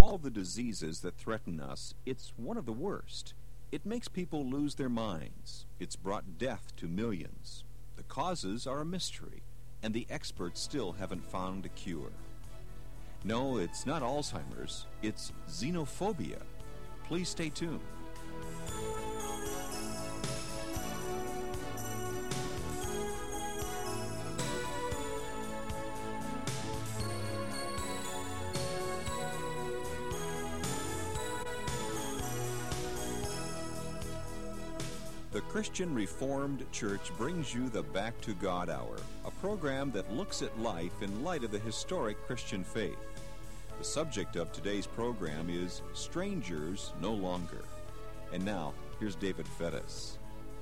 all the diseases that threaten us, it's one of the worst. It makes people lose their minds. It's brought death to millions. The causes are a mystery, and the experts still haven't found a cure. No, it's not Alzheimer's, it's xenophobia. Please stay tuned. The Christian Reformed Church brings you the Back to God Hour, a program that looks at life in light of the historic Christian faith. The subject of today's program is Strangers No Longer. And now, here's David Fettis.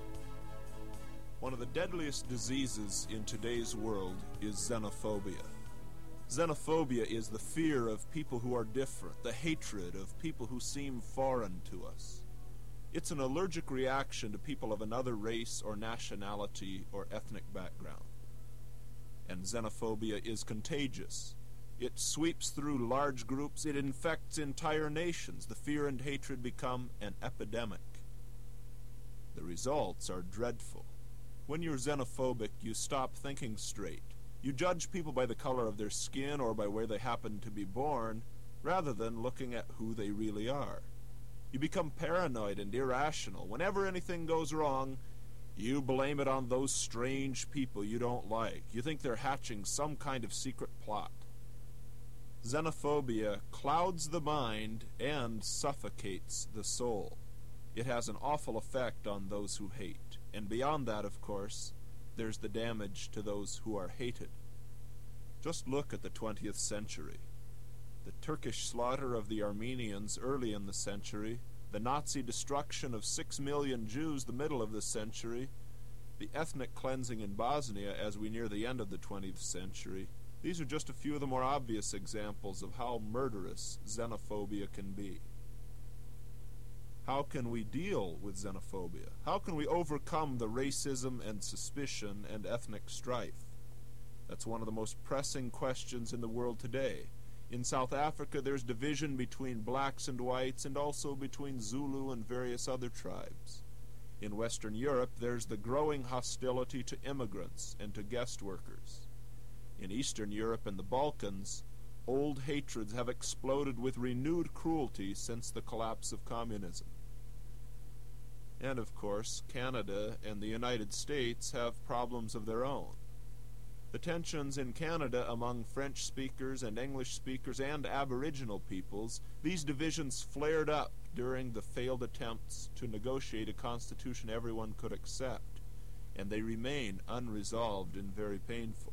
One of the deadliest diseases in today's world is xenophobia. Xenophobia is the fear of people who are different, the hatred of people who seem foreign to us. It's an allergic reaction to people of another race or nationality or ethnic background. And xenophobia is contagious. It sweeps through large groups. It infects entire nations. The fear and hatred become an epidemic. The results are dreadful. When you're xenophobic, you stop thinking straight. You judge people by the color of their skin or by where they happen to be born, rather than looking at who they really are. You become paranoid and irrational. Whenever anything goes wrong, you blame it on those strange people you don't like. You think they're hatching some kind of secret plot. Xenophobia clouds the mind and suffocates the soul. It has an awful effect on those who hate. And beyond that, of course, there's the damage to those who are hated. Just look at the 20th century. The Turkish slaughter of the Armenians early in the century, the Nazi destruction of 6 million Jews the middle of the century, the ethnic cleansing in Bosnia as we near the end of the 20th century. These are just a few of the more obvious examples of how murderous xenophobia can be. How can we deal with xenophobia? How can we overcome the racism and suspicion and ethnic strife? That's one of the most pressing questions in the world today. In South Africa, there's division between blacks and whites and also between Zulu and various other tribes. In Western Europe, there's the growing hostility to immigrants and to guest workers. In Eastern Europe and the Balkans, old hatreds have exploded with renewed cruelty since the collapse of communism. And, of course, Canada and the United States have problems of their own. The tensions in Canada among French speakers and English speakers and Aboriginal peoples, these divisions flared up during the failed attempts to negotiate a constitution everyone could accept, and they remain unresolved and very painful.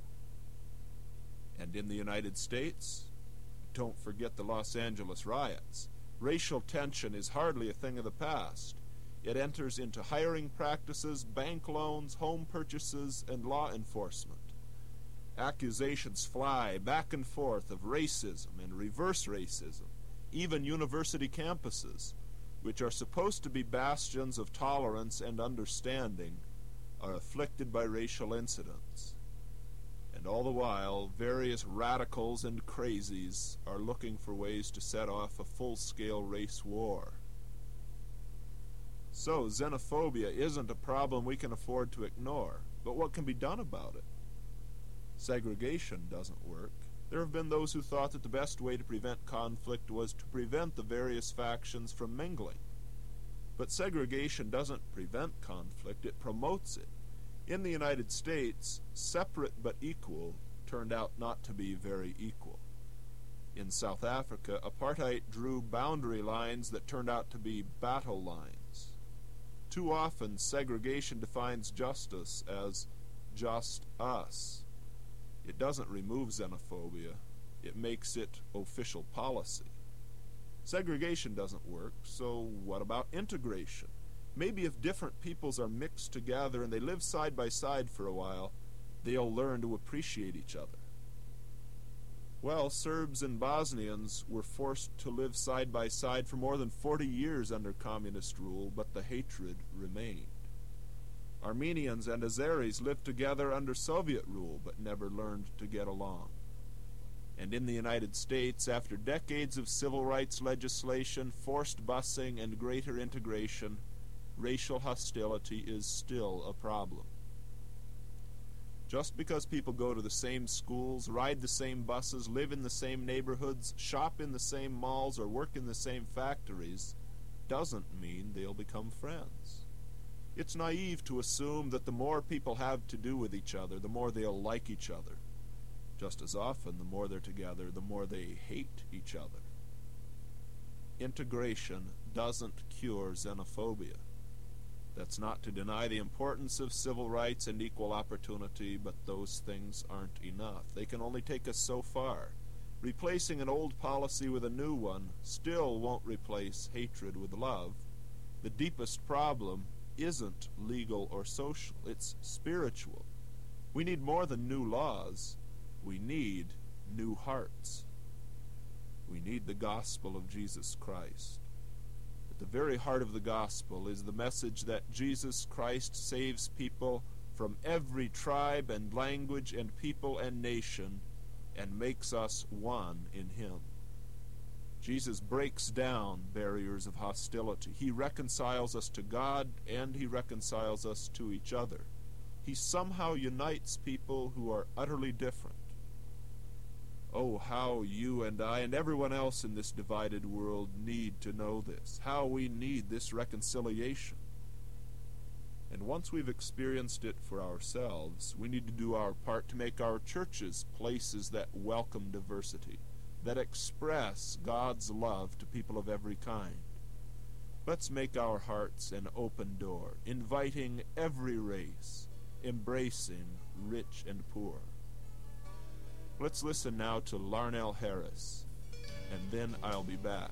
And in the United States, don't forget the Los Angeles riots. Racial tension is hardly a thing of the past. It enters into hiring practices, bank loans, home purchases, and law enforcement. Accusations fly back and forth of racism and reverse racism. Even university campuses, which are supposed to be bastions of tolerance and understanding, are afflicted by racial incidents. And all the while, various radicals and crazies are looking for ways to set off a full-scale race war. So, xenophobia isn't a problem we can afford to ignore, but what can be done about it? Segregation doesn't work. There have been those who thought that the best way to prevent conflict was to prevent the various factions from mingling. But segregation doesn't prevent conflict, it promotes it. In the United States, separate but equal turned out not to be very equal. In South Africa, apartheid drew boundary lines that turned out to be battle lines. Too often, segregation defines justice as just us. It doesn't remove xenophobia, it makes it official policy. Segregation doesn't work, so what about integration? Maybe if different peoples are mixed together and they live side by side for a while, they'll learn to appreciate each other. Well, Serbs and Bosnians were forced to live side by side for more than 40 years under communist rule, but the hatred remained. Armenians and Azeris lived together under Soviet rule, but never learned to get along. And in the United States, after decades of civil rights legislation, forced busing, and greater integration, racial hostility is still a problem. Just because people go to the same schools, ride the same buses, live in the same neighborhoods, shop in the same malls, or work in the same factories, doesn't mean they'll become friends. It's naive to assume that the more people have to do with each other, the more they'll like each other. Just as often, the more they're together, the more they hate each other. Integration doesn't cure xenophobia. That's not to deny the importance of civil rights and equal opportunity, but those things aren't enough. They can only take us so far. Replacing an old policy with a new one still won't replace hatred with love. The deepest problem isn't legal or social, it's spiritual. We need more than new laws. We need new hearts. We need the gospel of Jesus Christ. At the very heart of the gospel is the message that Jesus Christ saves people from every tribe and language and people and nation and makes us one in him. Jesus breaks down barriers of hostility. He reconciles us to God and he reconciles us to each other. He somehow unites people who are utterly different. Oh, how you and I and everyone else in this divided world need to know this, how we need this reconciliation. And once we've experienced it for ourselves, we need to do our part to make our churches places that welcome diversity, that express God's love to people of every kind. Let's make our hearts an open door, inviting every race, embracing rich and poor. Let's listen now to Larnell Harris, and then I'll be back.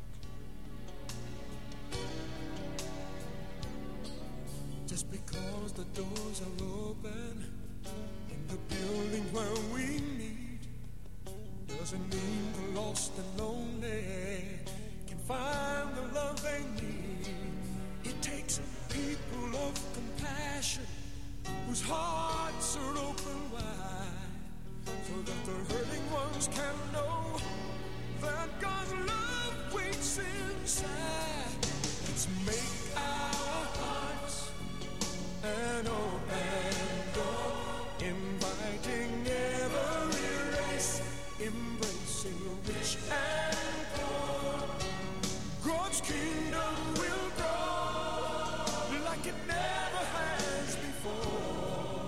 Just because the doors are open in the building where we meet doesn't mean the lost and lonely can find the love they need. It takes people of compassion whose hearts are open wide, so that the hurting ones can know that God's love waits inside. Let's make our hearts an open door, inviting every race, embracing rich and poor. God's kingdom will grow like it never has before.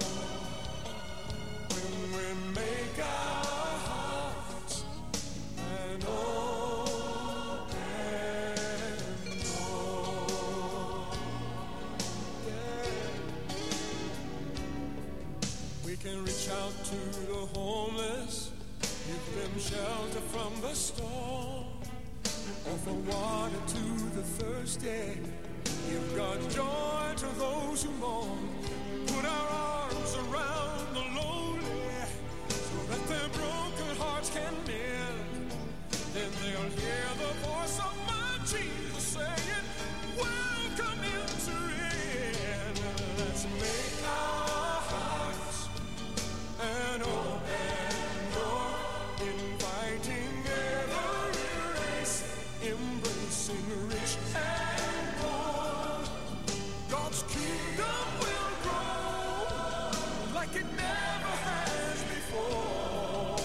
When we make our hearts an open door. Yeah. We can reach out to the homeless, give them shelter from the storm, offer water to the thirsty, give God's joy to those who mourn, put our arms around the lonely, so that their broken hearts can mend. Then they'll hear the voice of my Jesus saying, welcome into it. Let's make our hearts an open door, inviting every race, embracing rich and poor. God's kingdom will grow like it never has before.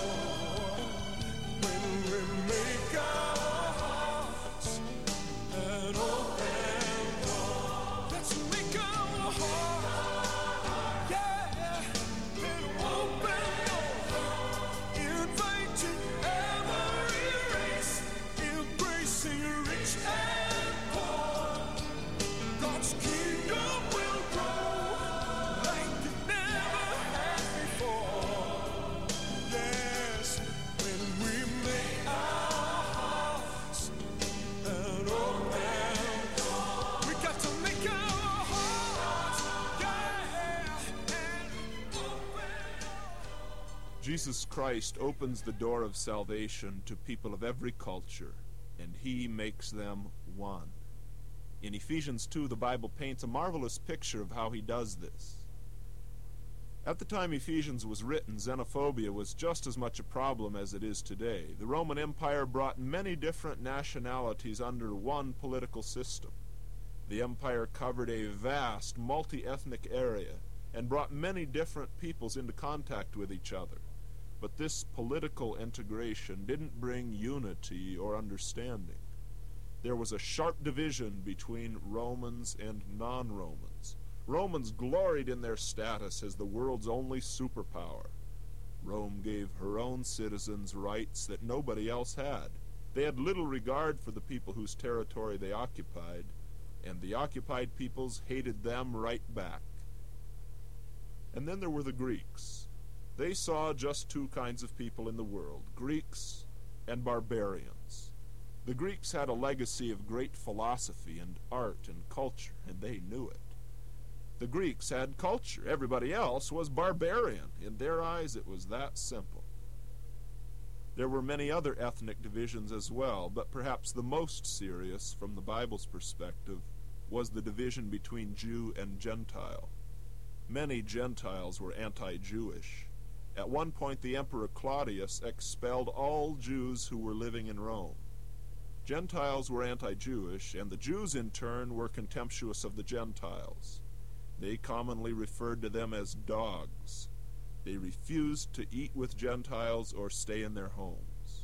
When we make our hearts an open door, let's make our hearts, yeah, an open door, inviting every race, embracing rich and poor. God's kingdom will grow like it never has before. Yes, when we make our hearts an open door, we got to make our hearts, yeah, an open door. Jesus Christ opens the door of salvation to people of every culture, and he makes them one. In Ephesians 2, the Bible paints a marvelous picture of how he does this. At the time Ephesians was written, xenophobia was just as much a problem as it is today. The Roman Empire brought many different nationalities under one political system. The empire covered a vast, multi-ethnic area and brought many different peoples into contact with each other. But this political integration didn't bring unity or understanding. There was a sharp division between Romans and non-Romans. Romans gloried in their status as the world's only superpower. Rome gave her own citizens rights that nobody else had. They had little regard for the people whose territory they occupied, and the occupied peoples hated them right back. And then there were the Greeks. They saw just two kinds of people in the world, Greeks and barbarians. The Greeks had a legacy of great philosophy and art and culture, and they knew it. The Greeks had culture. Everybody else was barbarian. In their eyes, it was that simple. There were many other ethnic divisions as well, but perhaps the most serious, from the Bible's perspective, was the division between Jew and Gentile. Many Gentiles were anti-Jewish. At one point, the Emperor Claudius expelled all Jews who were living in Rome. Gentiles were anti-Jewish, and the Jews in turn were contemptuous of the Gentiles. They commonly referred to them as dogs. They refused to eat with Gentiles or stay in their homes.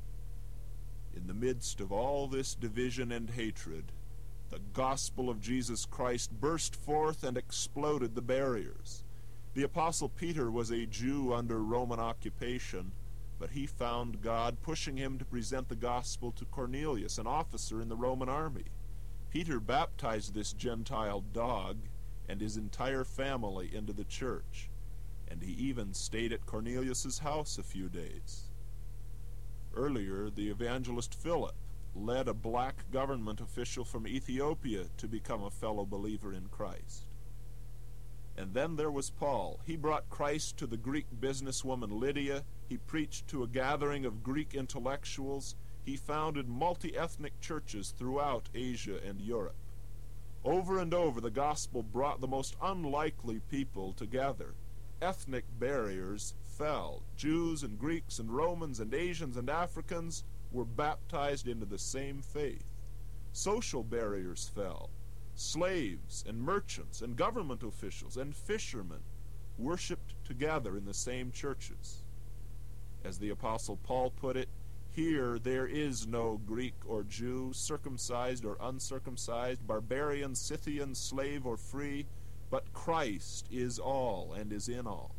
In the midst of all this division and hatred, the gospel of Jesus Christ burst forth and exploded the barriers. The Apostle Peter was a Jew under Roman occupation, but he found God pushing him to present the gospel to Cornelius, an officer in the Roman army. Peter baptized this Gentile dog and his entire family into the church, and he even stayed at Cornelius's house a few days. Earlier, the evangelist Philip led a black government official from Ethiopia to become a fellow believer in Christ. And then there was Paul. He brought Christ to the Greek businesswoman Lydia. He preached to a gathering of Greek intellectuals. He founded multi-ethnic churches throughout Asia and Europe. Over and over, the gospel brought the most unlikely people together. Ethnic barriers fell. Jews and Greeks and Romans and Asians and Africans were baptized into the same faith. Social barriers fell. Slaves and merchants and government officials and fishermen worshipped together in the same churches. As the Apostle Paul put it, here there is no Greek or Jew, circumcised or uncircumcised, barbarian, Scythian, slave or free, but Christ is all and is in all.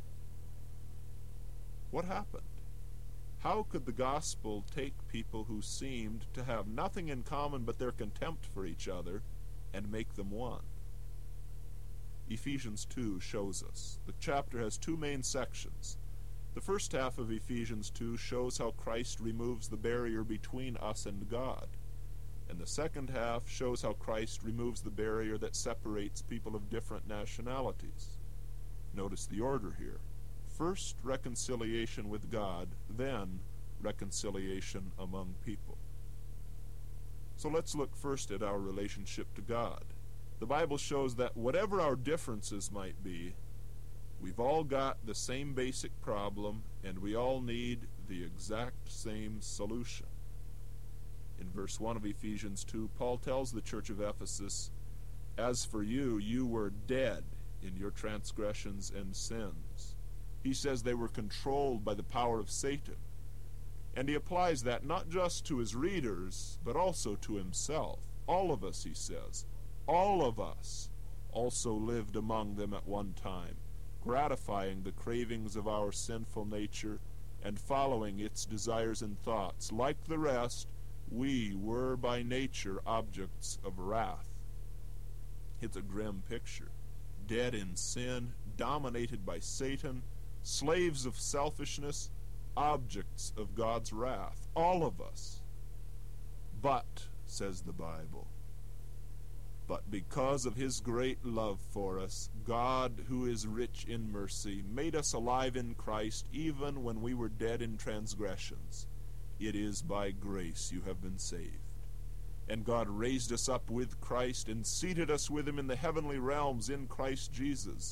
What happened? How could the gospel take people who seemed to have nothing in common but their contempt for each other and make them one? Ephesians 2 shows us. The chapter has two main sections. The first half of Ephesians 2 shows how Christ removes the barrier between us and God. And the second half shows how Christ removes the barrier that separates people of different nationalities. Notice the order here. First, reconciliation with God, then reconciliation among people. So let's look first at our relationship to God. The Bible shows that whatever our differences might be, we've all got the same basic problem, and we all need the exact same solution. In verse 1 of Ephesians 2, Paul tells the church of Ephesus, "As for you, you were dead in your transgressions and sins." He says they were controlled by the power of Satan. And he applies that not just to his readers, but also to himself. All of us, he says, all of us also lived among them at one time, gratifying the cravings of our sinful nature and following its desires and thoughts. Like the rest, we were by nature objects of wrath. It's a grim picture. Dead in sin, dominated by Satan, slaves of selfishness, objects of God's wrath. All of us. But, says the Bible, but because of his great love for us, God, who is rich in mercy, made us alive in Christ even when we were dead in transgressions. It is by grace you have been saved. And God raised us up with Christ and seated us with him in the heavenly realms in Christ Jesus.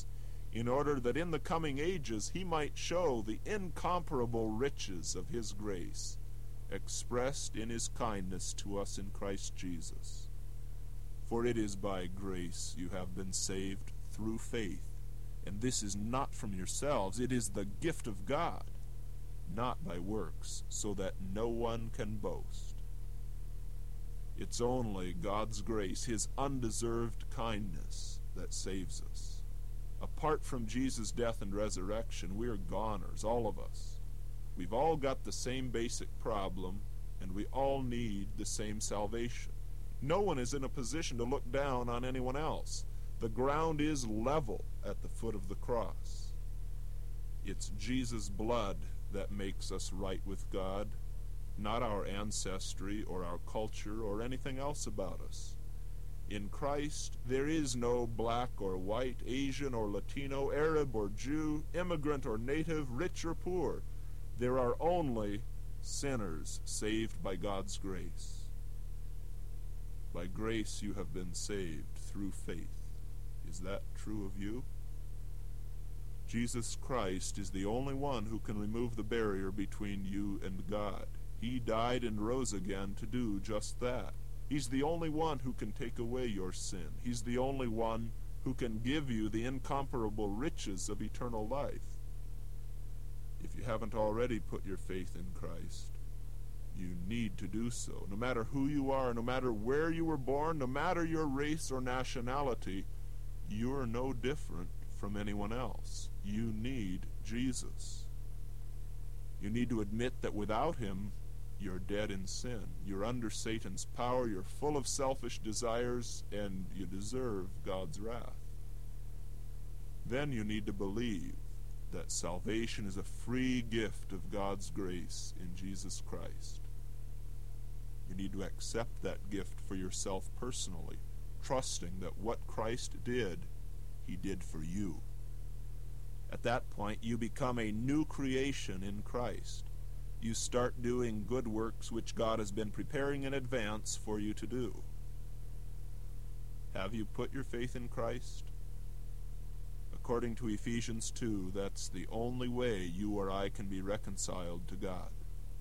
in order that in the coming ages he might show the incomparable riches of his grace, expressed in his kindness to us in Christ Jesus. For it is by grace you have been saved through faith, and this is not from yourselves, it is the gift of God, not by works, so that no one can boast. It's only God's grace, his undeserved kindness, that saves us. Apart from Jesus' death and resurrection, we are goners, all of us. We've all got the same basic problem, and we all need the same salvation. No one is in a position to look down on anyone else. The ground is level at the foot of the cross. It's Jesus' blood that makes us right with God, not our ancestry or our culture or anything else about us. In Christ, there is no black or white, Asian or Latino, Arab or Jew, immigrant or native, rich or poor. There are only sinners saved by God's grace. By grace you have been saved through faith. Is that true of you? Jesus Christ is the only one who can remove the barrier between you and God. He died and rose again to do just that. He's the only one who can take away your sin. He's the only one who can give you the incomparable riches of eternal life. If you haven't already put your faith in Christ, you need to do so. No matter who you are, no matter where you were born, no matter your race or nationality, you are no different from anyone else. You need Jesus. You need to admit that without him, you're dead in sin. You're under Satan's power, you're full of selfish desires, and you deserve God's wrath. Then you need to believe that salvation is a free gift of God's grace in Jesus Christ. You need to accept that gift for yourself personally, trusting that what Christ did, he did for you. At that point, you become a new creation in Christ. You start doing good works which God has been preparing in advance for you to do. Have you put your faith in Christ? According to Ephesians 2, that's the only way you or I can be reconciled to God.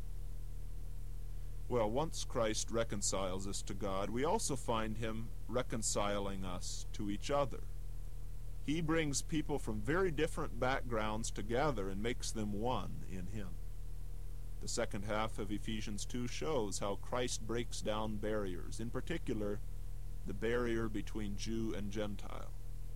Well, once Christ reconciles us to God, we also find him reconciling us to each other. He brings people from very different backgrounds together and makes them one in him. The second half of Ephesians 2 shows how Christ breaks down barriers, in particular, the barrier between Jew and Gentile.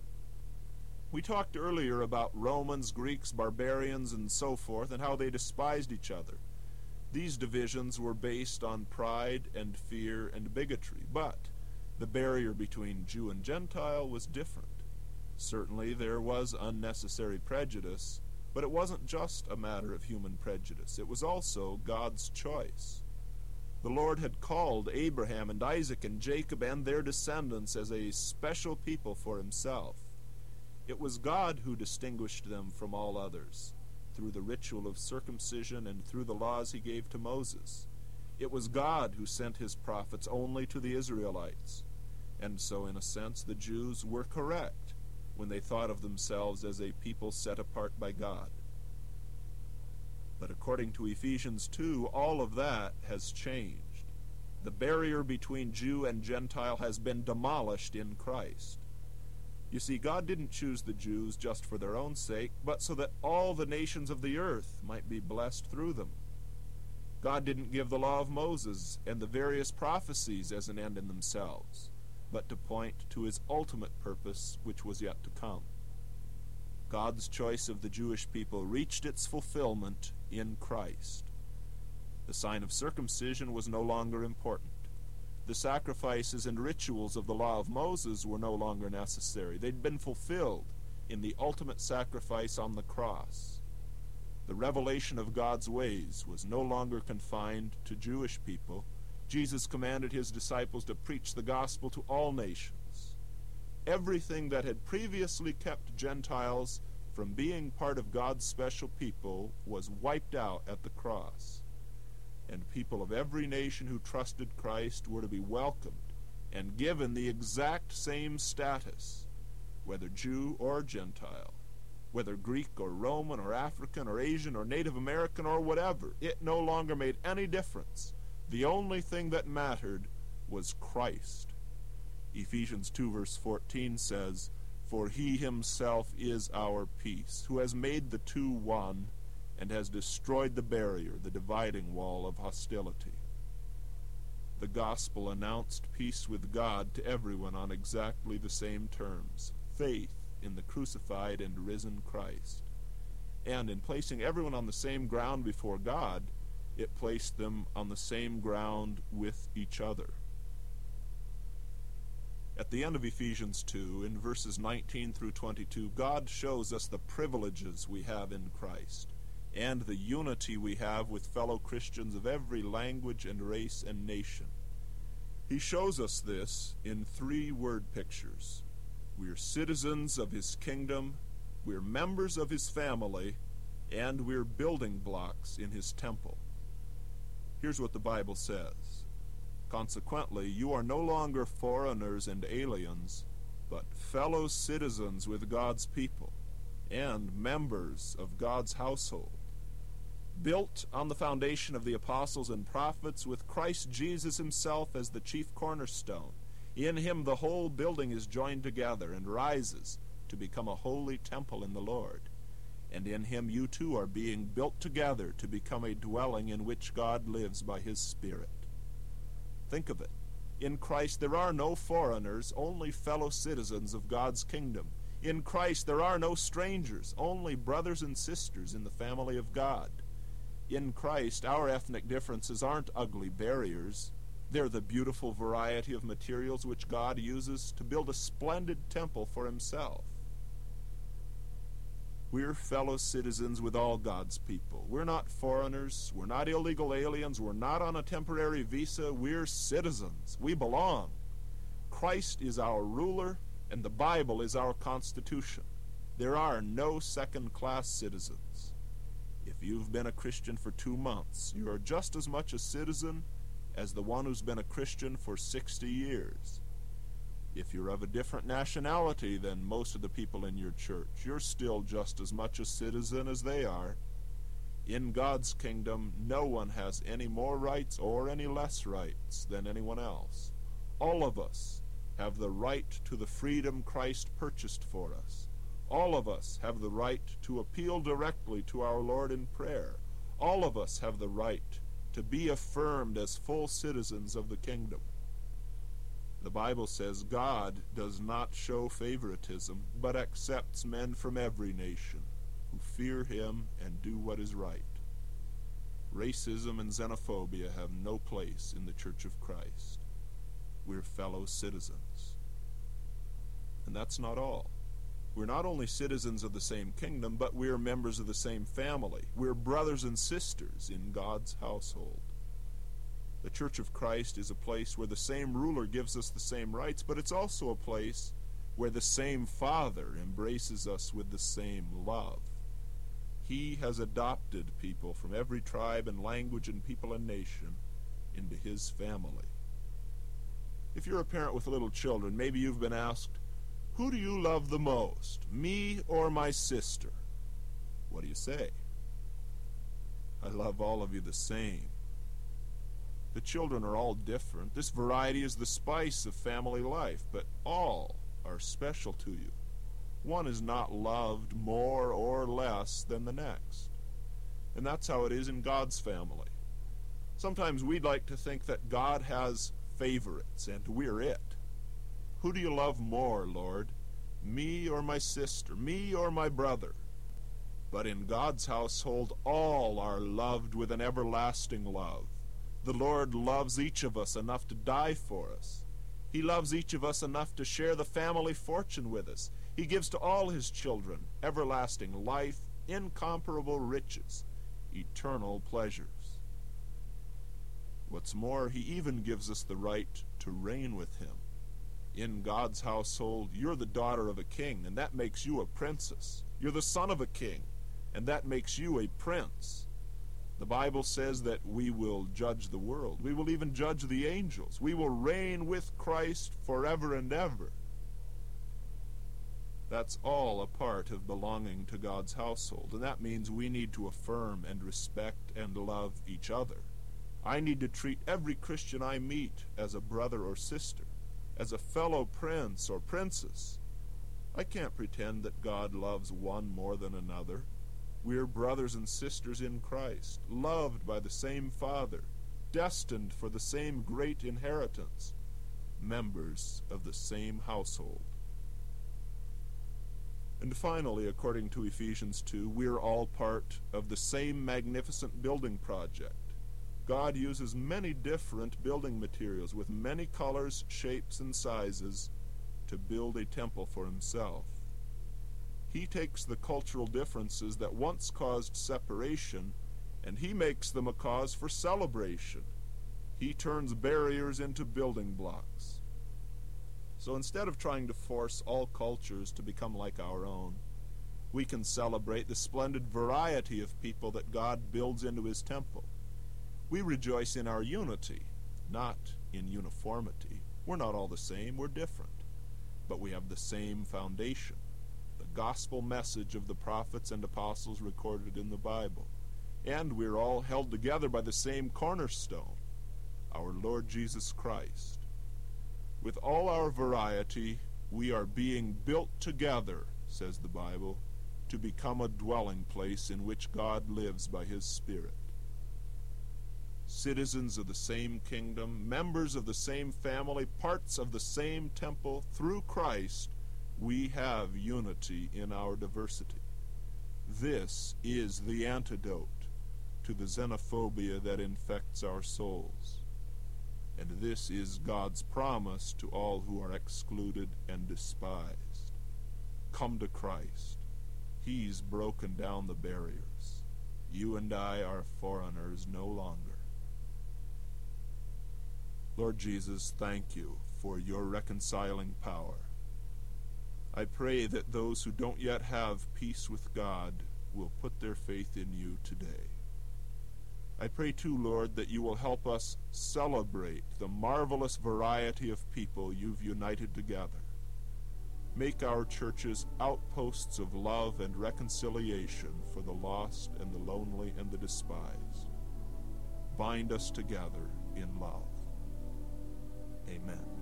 We talked earlier about Romans, Greeks, barbarians, and so forth, and how they despised each other. These divisions were based on pride and fear and bigotry, but the barrier between Jew and Gentile was different. Certainly there was unnecessary prejudice, but it wasn't just a matter of human prejudice. It was also God's choice. The Lord had called Abraham and Isaac and Jacob and their descendants as a special people for himself. It was God who distinguished them from all others, through the ritual of circumcision and through the laws he gave to Moses. It was God who sent his prophets only to the Israelites. And so, in a sense, the Jews were correct when they thought of themselves as a people set apart by God. But according to Ephesians 2, all of that has changed. The barrier between Jew and Gentile has been demolished in Christ. You see, God didn't choose the Jews just for their own sake, but so that all the nations of the earth might be blessed through them. God didn't give the law of Moses and the various prophecies as an end in themselves, but to point to his ultimate purpose, which was yet to come. God's choice of the Jewish people reached its fulfillment in Christ. The sign of circumcision was no longer important. The sacrifices and rituals of the law of Moses were no longer necessary. They'd been fulfilled in the ultimate sacrifice on the cross. The revelation of God's ways was no longer confined to Jewish people. Jesus commanded his disciples to preach the gospel to all nations. Everything that had previously kept Gentiles from being part of God's special people was wiped out at the cross. And people of every nation who trusted Christ were to be welcomed and given the exact same status, whether Jew or Gentile, whether Greek or Roman or African or Asian or Native American or whatever. It no longer made any difference. The only thing that mattered was Christ. Ephesians 2 verse 14 says, "For he himself is our peace, who has made the two one, and has destroyed the barrier, the dividing wall of hostility." The gospel announced peace with God to everyone on exactly the same terms: faith in the crucified and risen Christ. And in placing everyone on the same ground before God, it placed them on the same ground with each other. At the end of Ephesians 2, in verses 19 through 22, God shows us the privileges we have in Christ and the unity we have with fellow Christians of every language and race and nation. He shows us this in 3 word pictures. We're citizens of his kingdom, we're members of his family, and we're building blocks in his temple. Here's what the Bible says: "Consequently, you are no longer foreigners and aliens, but fellow citizens with God's people, and members of God's household, built on the foundation of the apostles and prophets, with Christ Jesus himself as the chief cornerstone. In him the whole building is joined together and rises to become a holy temple in the Lord. And in him you too are being built together to become a dwelling in which God lives by his Spirit." Think of it. In Christ there are no foreigners, only fellow citizens of God's kingdom. In Christ there are no strangers, only brothers and sisters in the family of God. In Christ, our ethnic differences aren't ugly barriers. They're the beautiful variety of materials which God uses to build a splendid temple for himself. We're fellow citizens with all God's people. We're not foreigners. We're not illegal aliens. We're not on a temporary visa. We're citizens. We belong. Christ is our ruler, and the Bible is our constitution. There are no second-class citizens. If you've been a Christian for 2 months, you are just as much a citizen as the one who's been a Christian for 60 years. If you're of a different nationality than most of the people in your church, you're still just as much a citizen as they are. In God's kingdom, no one has any more rights or any less rights than anyone else. All of us have the right to the freedom Christ purchased for us. All of us have the right to appeal directly to our Lord in prayer. All of us have the right to be affirmed as full citizens of the kingdom. The Bible says God does not show favoritism, but accepts men from every nation who fear him and do what is right. Racism and xenophobia have no place in the Church of Christ. We're fellow citizens. And that's not all. We're not only citizens of the same kingdom, but we're members of the same family. We're brothers and sisters in God's household. The Church of Christ is a place where the same ruler gives us the same rights, but it's also a place where the same Father embraces us with the same love. He has adopted people from every tribe and language and people and nation into his family. If you're a parent with little children, maybe you've been asked, "Who do you love the most, me or my sister?" What do you say? I love all of you the same. The children are all different. This variety is the spice of family life, but all are special to you. One is not loved more or less than the next. And that's how it is in God's family. Sometimes we'd like to think that God has favorites, and we're it. Who do you love more, Lord? Me or my sister? Me or my brother? But in God's household, all are loved with an everlasting love. The Lord loves each of us enough to die for us. He loves each of us enough to share the family fortune with us. He gives to all his children everlasting life, incomparable riches, eternal pleasures. What's more, he even gives us the right to reign with him. In God's household, you're the daughter of a king, and that makes you a princess. You're the son of a king, and that makes you a prince. The Bible says that we will judge the world. We will even judge the angels. We will reign with Christ forever and ever. That's all a part of belonging to God's household, and that means we need to affirm and respect and love each other. I need to treat every Christian I meet as a brother or sister, as a fellow prince or princess. I can't pretend that God loves one more than another. We're brothers and sisters in Christ, loved by the same Father, destined for the same great inheritance, members of the same household. And finally, according to Ephesians 2, we're all part of the same magnificent building project. God uses many different building materials with many colors, shapes, and sizes to build a temple for himself. He takes the cultural differences that once caused separation, and he makes them a cause for celebration. He turns barriers into building blocks. So instead of trying to force all cultures to become like our own, we can celebrate the splendid variety of people that God builds into his temple. We rejoice in our unity, not in uniformity. We're not all the same, we're different. But we have the same foundation, the gospel message of the prophets and apostles recorded in the Bible. And we're all held together by the same cornerstone, our Lord Jesus Christ. With all our variety, we are being built together, says the Bible, to become a dwelling place in which God lives by his Spirit. Citizens of the same kingdom, members of the same family, parts of the same temple, through Christ, we have unity in our diversity. This is the antidote to the xenophobia that infects our souls. And this is God's promise to all who are excluded and despised. Come to Christ. He's broken down the barriers. You and I are foreigners no longer. Lord Jesus, thank you for your reconciling power. I pray that those who don't yet have peace with God will put their faith in you today. I pray too, Lord, that you will help us celebrate the marvelous variety of people you've united together. Make our churches outposts of love and reconciliation for the lost and the lonely and the despised. Bind us together in love. Amen.